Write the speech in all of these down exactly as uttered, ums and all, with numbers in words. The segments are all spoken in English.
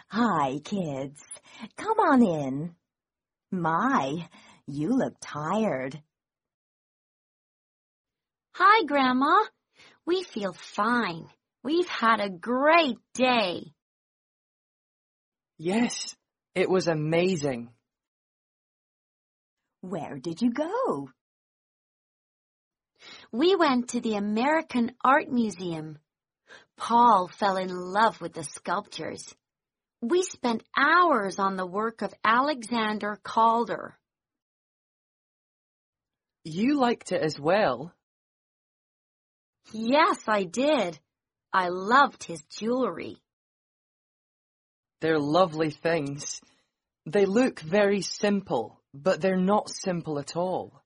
Hi, kids. Come on in. My, you look tired. Hi, Grandma. We feel fine. We've had a great day. Yes, it was amazing. Where did you go? We went to the American Art Museum. Paul fell in love with the sculptures. We spent hours on the work of Alexander Calder. You liked it as well. Yes, I did. I loved his jewelry. They're lovely things. They look very simple, but they're not simple at all.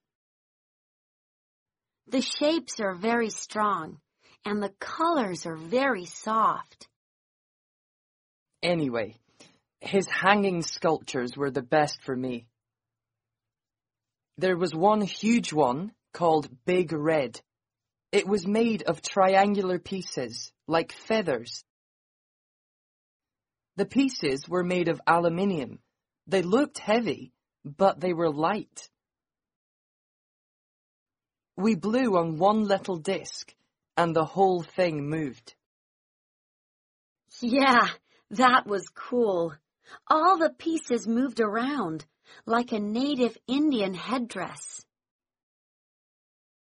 The shapes are very strong, and the colors are very soft. Anyway, his hanging sculptures were the best for me. There was one huge one called Big Red. It was made of triangular pieces, like feathers. The pieces were made of aluminium. They looked heavy, but they were light. We blew on one little disc, and the whole thing moved. Yeah, that was cool. All the pieces moved around, like a native Indian headdress.